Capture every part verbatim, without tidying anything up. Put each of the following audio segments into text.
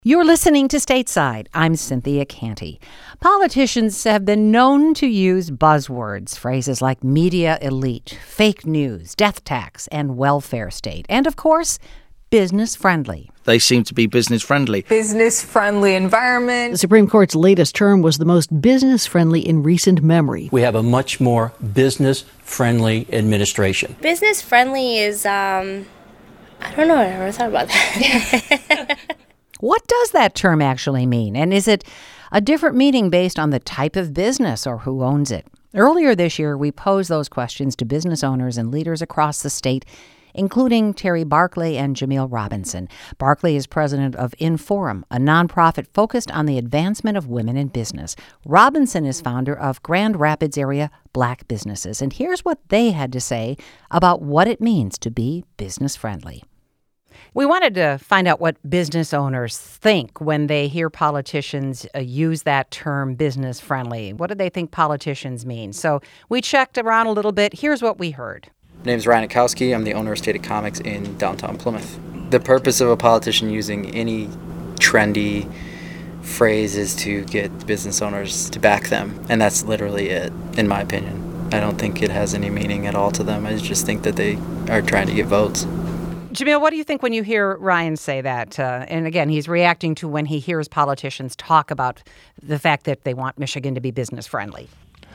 You're listening to Stateside. I'm Cynthia Canty. Politicians have been known to use buzzwords, phrases like media elite, fake news, death tax, and welfare state. And, of course, business friendly. They seem to be business friendly. Business friendly environment. The Supreme Court's latest term was the most business friendly in recent memory. We have a much more business friendly administration. Business friendly is, um, I don't know, I never thought about that. What does that term actually mean? And is it a different meaning based on the type of business or who owns it? Earlier this year, we posed those questions to business owners and leaders across the state, including Terry Barkley and Jamil Robinson. Barkley is president of Inforum, a nonprofit focused on the advancement of women in business. Robinson is founder of Grand Rapids area Black Businesses. And here's what they had to say about what it means to be business friendly. We wanted to find out what business owners think when they hear politicians uh, use that term business friendly. What do they think politicians mean? So we checked around a little bit. Here's what we heard. My name is Ryan Akowski. I'm the owner of Stated Comics in downtown Plymouth. The purpose of a politician using any trendy phrase is to get business owners to back them, and that's literally it, in my opinion. I don't think it has any meaning at all to them. I just think that they are trying to get votes. Jamil, what do you think when you hear Ryan say that? Uh, and again, he's reacting to when he hears politicians talk about the fact that they want Michigan to be business friendly.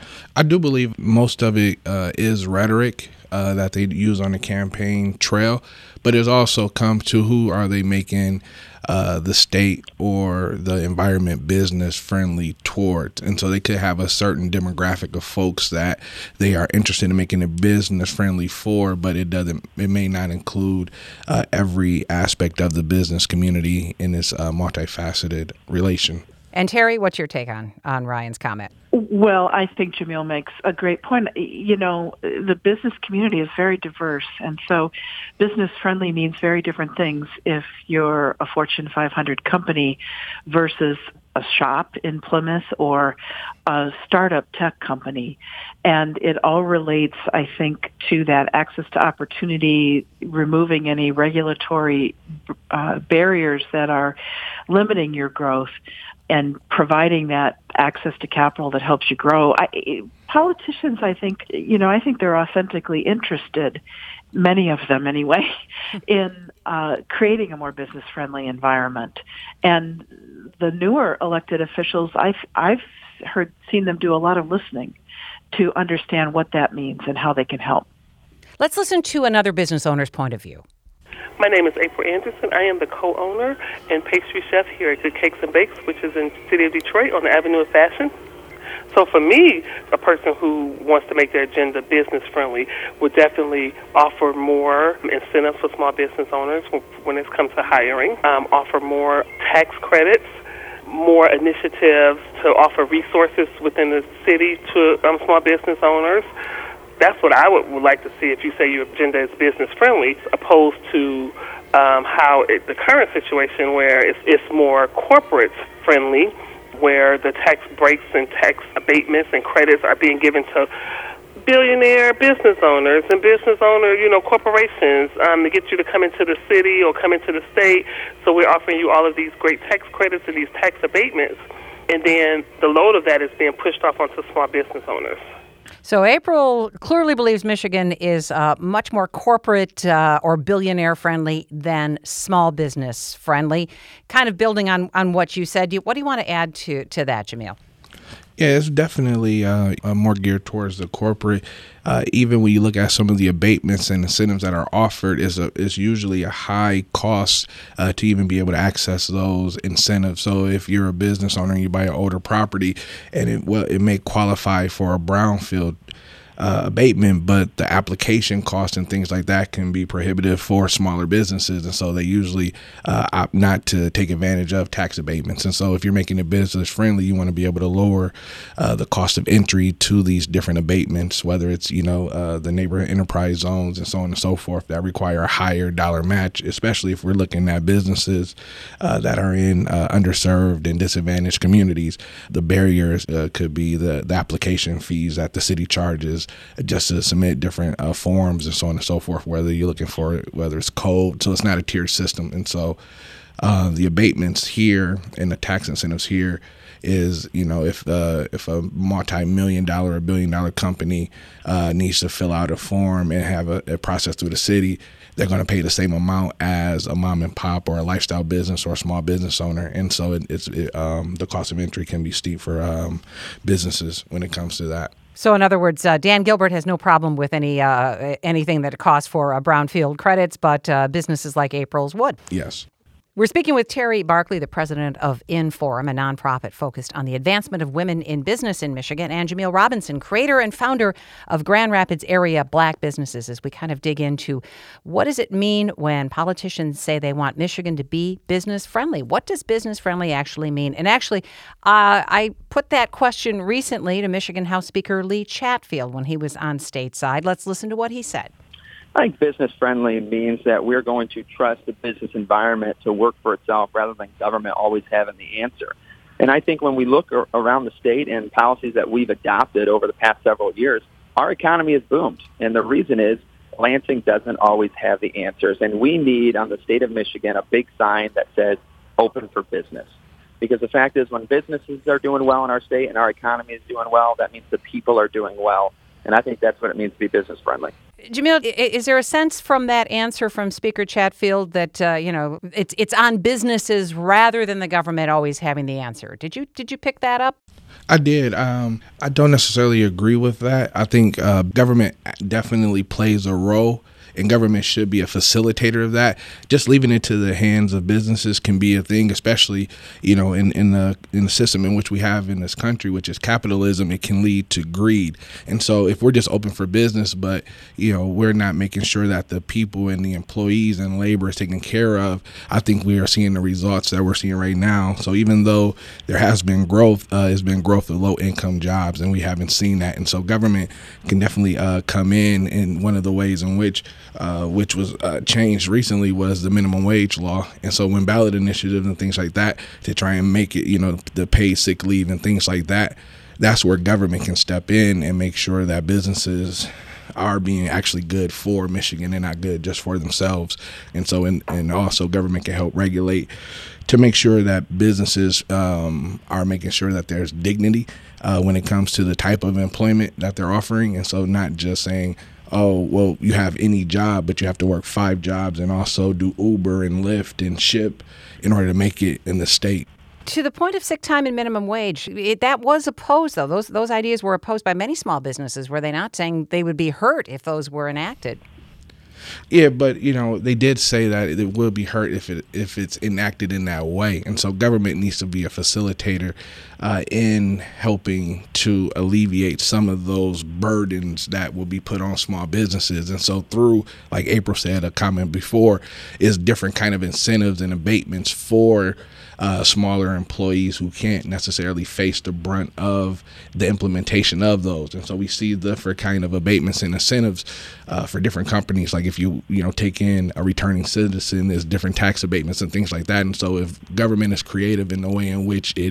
I do believe most of it uh, is rhetoric uh, that they use on the campaign trail, but it's also come to who are they making uh, the state or the environment business friendly toward. And so they could have a certain demographic of folks that they are interested in making it business friendly for, but it doesn't, it may not include uh, every aspect of the business community in this uh, multifaceted relation. And Terry, what's your take on, on Ryan's comment? Well, I think Jamil makes a great point. You know, the business community is very diverse, and so business-friendly means very different things if you're a Fortune five hundred company versus a shop in Plymouth or a startup tech company. And it all relates, I think, to that access to opportunity, removing any regulatory uh, barriers that are limiting your growth, and providing that access to capital that helps you grow. I, politicians, I think, you know, I think they're authentically interested, many of them anyway, in uh, creating a more business-friendly environment. And the newer elected officials, I've, I've heard, seen them do a lot of listening to understand what that means and how they can help. Let's listen to another business owner's point of view. My name is April Anderson. I am the co-owner and pastry chef here at Good Cakes and Bakes, which is in the city of Detroit on the Avenue of Fashion. So for me, a person who wants to make their agenda business-friendly would definitely offer more incentives for small business owners when it comes to hiring, um, offer more tax credits, more initiatives to offer resources within the city to um, small business owners. That's what I would, would like to see if you say your agenda is business-friendly, opposed to um, how it, the current situation where it's, it's more corporate-friendly, where the tax breaks and tax abatements and credits are being given to billionaire business owners and business owner, you know, corporations um, to get you to come into the city or come into the state. So we're offering you all of these great tax credits and these tax abatements, and then the load of that is being pushed off onto small business owners. So April clearly believes Michigan is uh, much more corporate uh, or billionaire friendly than small business friendly. Kind of building on, on what you said, what do you want to add to, to that, Jamil? Yeah, it's definitely uh, more geared towards the corporate. Uh, even when you look at some of the abatements and incentives that are offered, is a is usually a high cost uh, to even be able to access those incentives. So if you're a business owner and you buy an older property, and it well, it may qualify for a brownfield Uh, abatement, but the application cost and things like that can be prohibitive for smaller businesses, and so they usually uh, opt not to take advantage of tax abatements. And so if you're making it business friendly, you want to be able to lower uh, the cost of entry to these different abatements, whether it's, you know, uh, the neighborhood enterprise zones and so on and so forth that require a higher dollar match, especially if we're looking at businesses uh, that are in uh, underserved and disadvantaged communities. The barriers uh, could be the, the application fees that the city charges just to submit different uh, forms and so on and so forth, whether you're looking for, whether it's code, so it's not a tiered system. And so uh, the abatements here and the tax incentives here is, you know, if uh, if a multi-million dollar or billion dollar company uh, needs to fill out a form and have a, a process through the city, they're going to pay the same amount as a mom and pop or a lifestyle business or a small business owner. And so it, it's it, um, the cost of entry can be steep for um, businesses when it comes to that. So in other words, uh, Dan Gilbert has no problem with any uh, anything that it costs for uh, brownfield credits, but uh, businesses like April's would. Yes. We're speaking with Terry Barkley, the president of Inforum, a nonprofit focused on the advancement of women in business in Michigan, and Jamil Robinson, creator and founder of Grand Rapids area Black Businesses, as we kind of dig into what does it mean when politicians say they want Michigan to be business friendly? What does business friendly actually mean? And actually, uh, I put that question recently to Michigan House Speaker Lee Chatfield when he was on stateside. Let's listen to what he said. I think business-friendly means that we're going to trust the business environment to work for itself rather than government always having the answer. And I think when we look ar- around the state and policies that we've adopted over the past several years, our economy has boomed. And the reason is Lansing doesn't always have the answers. And we need, on the state of Michigan, a big sign that says open for business. Because the fact is when businesses are doing well in our state and our economy is doing well, that means the people are doing well. And I think that's what it means to be business-friendly. Jamil, is there a sense from that answer from Speaker Chatfield that, uh, you know, it's it's on businesses rather than the government always having the answer? Did you did you pick that up? I did. Um, I don't necessarily agree with that. I think uh, government definitely plays a role, and government should be a facilitator of that. Just leaving it to the hands of businesses can be a thing, especially, you know, in, in the in the system in which we have in this country, which is capitalism. It can lead to greed. And so if we're just open for business, but, you know, we're not making sure that the people and the employees and labor is taken care of, I think we are seeing the results that we're seeing right now. So even though there has been growth, uh, it's been growth of low-income jobs, and we haven't seen that. And so government can definitely uh, come in, in one of the ways in which Uh, which was uh, changed recently was the minimum wage law. And so when ballot initiatives and things like that to try and make it, you know, the paid sick leave and things like that, that's where government can step in and make sure that businesses are being actually good for Michigan and not good just for themselves. And so, and, and also government can help regulate to make sure that businesses um, are making sure that there's dignity uh, when it comes to the type of employment that they're offering. And so not just saying, oh, well, you have any job, but you have to work five jobs and also do Uber and Lyft and ship in order to make it in the state. To the point of sick time and minimum wage, it, that was opposed, though. Those those ideas were opposed by many small businesses, were they not? Saying they would be hurt if those were enacted. Yeah, but, you know, they did say that it will be hurt if it if it's enacted in that way. And so government needs to be a facilitator uh, in helping to alleviate some of those burdens that will be put on small businesses. And so through, like April said, a comment before, is different kind of incentives and abatements for Uh, smaller employees who can't necessarily face the brunt of the implementation of those. And so we see different kind of abatements and incentives uh, for different companies. Like if you, you know, take in a returning citizen, there's different tax abatements and things like that. And so if government is creative in the way in which it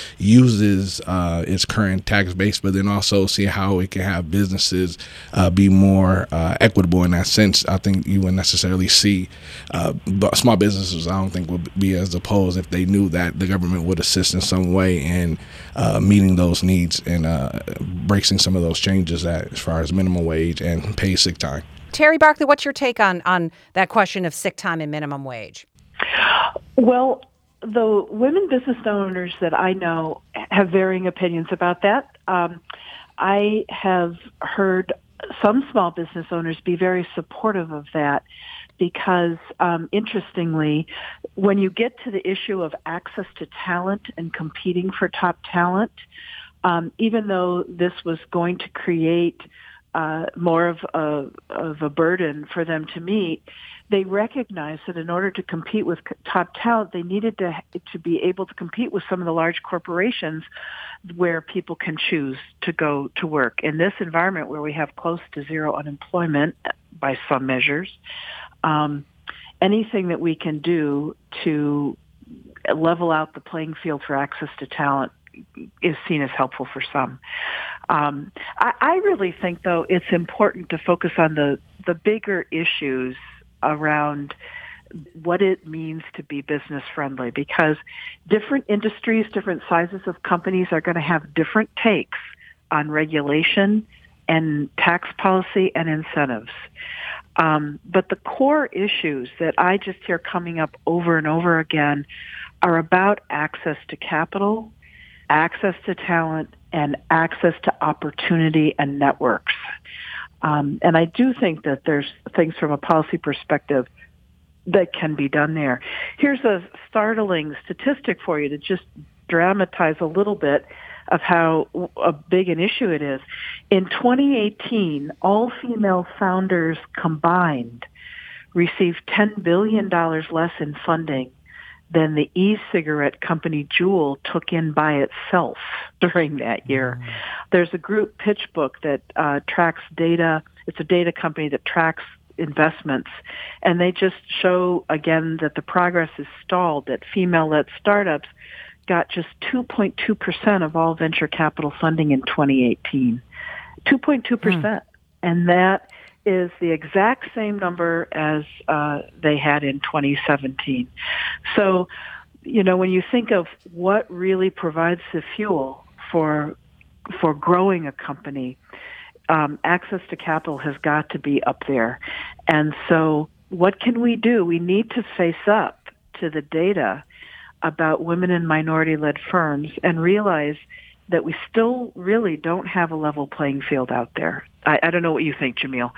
uses uh, its current tax base, but then also see how it can have businesses uh, be more uh, equitable in that sense, I think you wouldn't necessarily see uh, but small businesses, I don't think, would be as opposed if they knew that the government would assist in some way in uh, meeting those needs and uh, bracing some of those changes that, as far as minimum wage and paid sick time. Terry Barkley, what's your take on, on that question of sick time and minimum wage? Well, the women business owners that I know have varying opinions about that. Um, I have heard some small business owners be very supportive of that, because um, interestingly, when you get to the issue of access to talent and competing for top talent, um, even though this was going to create uh, more of a, of a burden for them to meet, they recognized that in order to compete with top talent, they needed to to be able to compete with some of the large corporations where people can choose to go to work. In this environment where we have close to zero unemployment by some measures, Um, anything that we can do to level out the playing field for access to talent is seen as helpful for some. Um, I, I really think, though, it's important to focus on the, the bigger issues around what it means to be business friendly, because different industries, different sizes of companies are going to have different takes on regulation and tax policy and incentives. Um, but the core issues that I just hear coming up over and over again are about access to capital, access to talent, and access to opportunity and networks. Um, and I do think that there's things from a policy perspective that can be done there. Here's a startling statistic for you to just dramatize a little bit of how a big an issue it is. In twenty eighteen, all female founders combined received ten billion dollars less in funding than the e-cigarette company Juul took in by itself during that year. Mm. There's a group, PitchBook, that uh, tracks data. It's a data company that tracks investments, and they just show, again, that the progress is stalled, that female-led startups got just two point two percent of all venture capital funding in twenty eighteen. two point two percent. Mm. And that is the exact same number as uh, they had in twenty seventeen. So, you know, when you think of what really provides the fuel for for growing a company, um, access to capital has got to be up there. And so what can we do? We need to face up to the data about women and minority-led firms and realize that we still really don't have a level playing field out there. I, I don't know what you think, Jamil.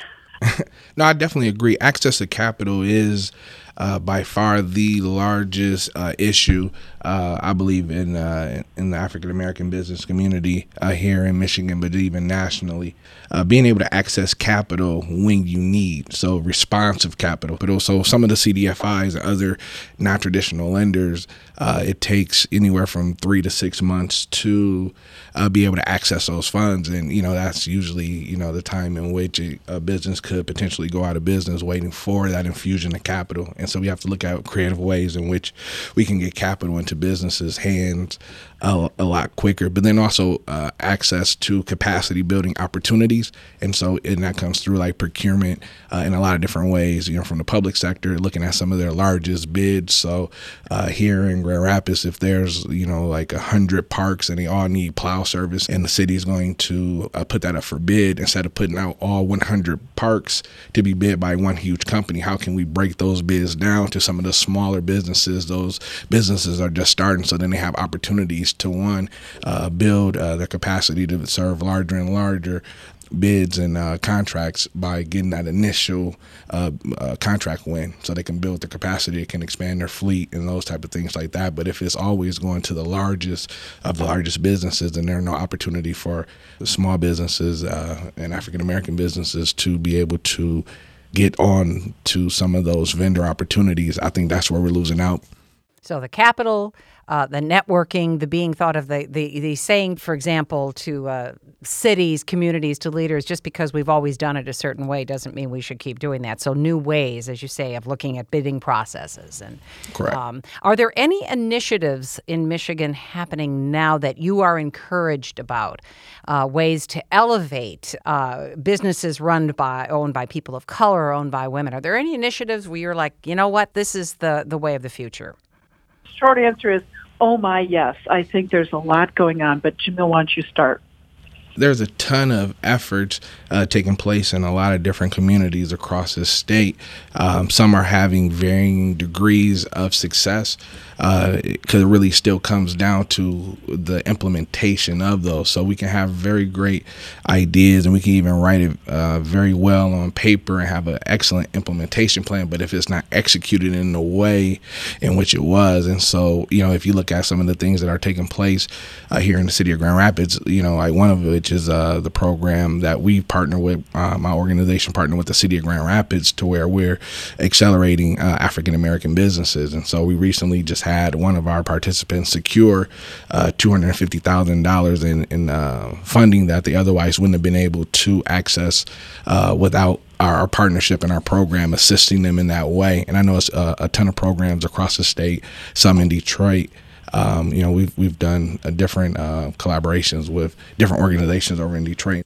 No, I definitely agree. Access to capital is uh, by far the largest uh, issue, uh, I believe, in uh, in the African American business community uh, here in Michigan, but even nationally. Uh, being able to access capital when you need, so responsive capital, but also some of the C D F Is and other non-traditional lenders, uh, it takes anywhere from three to six months to uh, be able to access those funds. And, you know, that's usually, you know, the time in which a, a business could potentially go out of business waiting for that infusion of capital. And so we have to look at creative ways in which we can get capital into businesses' hands a, a lot quicker, but then also uh, access to capacity building opportunities. And so and that comes through like procurement uh, in a lot of different ways, you know, from the public sector, looking at some of their largest bids. So uh, here in Grand Rapids, if there's, you know, like a hundred parks and they all need plow service, and the city is going to uh, put that up for bid instead of putting out all one hundred parks to be bid by one huge company, how can we break those bids down to some of the smaller businesses? Those businesses are just starting, so then they have opportunities to, one, uh, build uh, their capacity to serve larger and larger bids and uh, contracts by getting that initial uh, uh, contract win, so they can build the capacity, they can expand their fleet and those type of things like that. But if it's always going to the largest of the largest businesses, then there's no opportunity for the small businesses uh, and African American businesses to be able to get on to some of those vendor opportunities. I think that's where we're losing out. So the capital, uh, the networking, the being thought of, the the, the saying, for example, to uh, cities, communities, to leaders, just because we've always done it a certain way doesn't mean we should keep doing that. So new ways, as you say, of looking at bidding processes. And correct. Um, are there any initiatives in Michigan happening now that you are encouraged about? Uh, ways to elevate uh, businesses run by, owned by people of color, owned by women. Are there any initiatives where you're like, you know what, this is the, the way of the future? Short answer is, oh my, yes. I think there's a lot going on, but Jamil, why don't you start? There's a ton of efforts uh, taking place in a lot of different communities across the state. Um, some are having varying degrees of success because uh, it really still comes down to the implementation of those. So we can have very great ideas and we can even write it uh, very well on paper and have an excellent implementation plan, but if it's not executed in the way in which it was. And so, you know, if you look at some of the things that are taking place uh, here in the city of Grand Rapids, you know, like one of which is uh, the program that we partner with, uh, my organization partner with the city of Grand Rapids, to where we're accelerating uh, African American businesses. And so we recently just had one of our participants secure uh, two hundred fifty thousand dollars in, in uh, funding that they otherwise wouldn't have been able to access uh, without our partnership and our program assisting them in that way. And I know it's a, a ton of programs across the state, some in Detroit. Um, you know, we've we've done uh, different uh, collaborations with different organizations over in Detroit.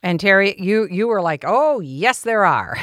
And Terry, you, you were like, oh, yes, there are.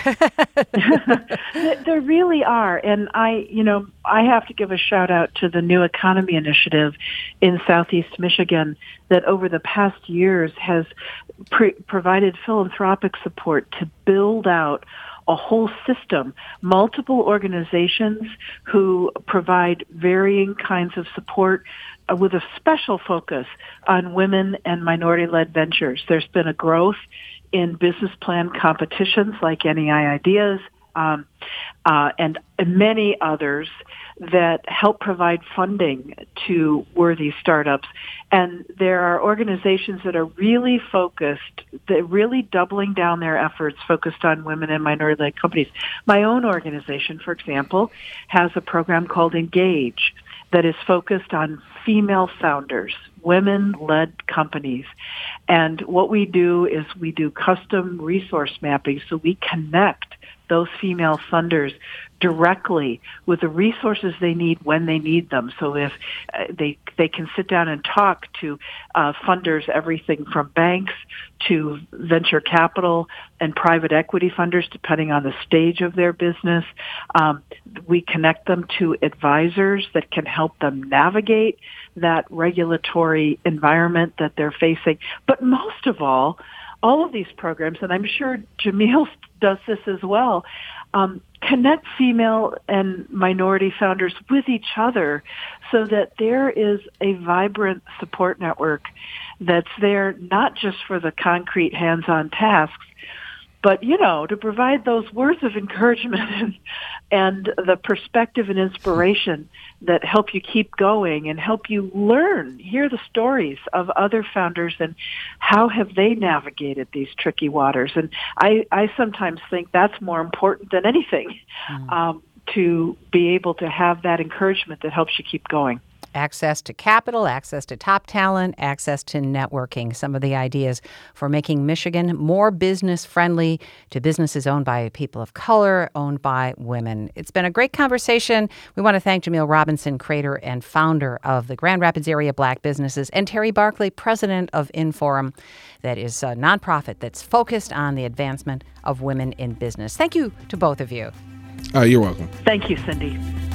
There really are. And I, you know, I have to give a shout out to the New Economy Initiative in Southeast Michigan that over the past years has pre- provided philanthropic support to build out a whole system, multiple organizations who provide varying kinds of support uh, with a special focus on women and minority-led ventures. There's been a growth in business plan competitions like N E I Ideas um, uh, and many others that help provide funding to worthy startups. And there are organizations that are really focused, that really doubling down their efforts focused on women and minority-led companies. My own organization, for example, has a program called Engage that is focused on female founders, women-led companies. And what we do is we do custom resource mapping, so we connect those female funders directly with the resources they need when they need them. So if uh, they they can sit down and talk to uh, funders, everything from banks to venture capital and private equity funders, depending on the stage of their business. Um, we connect them to advisors that can help them navigate that regulatory environment that they're facing. But most of all, all of these programs, and I'm sure Jamil does this as well, um, connect female and minority founders with each other so that there is a vibrant support network that's there not just for the concrete hands-on tasks, but, you know, to provide those words of encouragement and, and the perspective and inspiration that help you keep going and help you learn, hear the stories of other founders and how have they navigated these tricky waters. And I, I sometimes think that's more important than anything, mm. um, to be able to have that encouragement that helps you keep going. Access to capital, access to top talent, access to networking. Some of the ideas for making Michigan more business-friendly to businesses owned by people of color, owned by women. It's been a great conversation. We want to thank Jamil Robinson, creator and founder of the Grand Rapids Area Black Businesses, and Terry Barkley, president of Inforum, that is a nonprofit that's focused on the advancement of women in business. Thank you to both of you. Uh, you're welcome. Thank you, Cindy.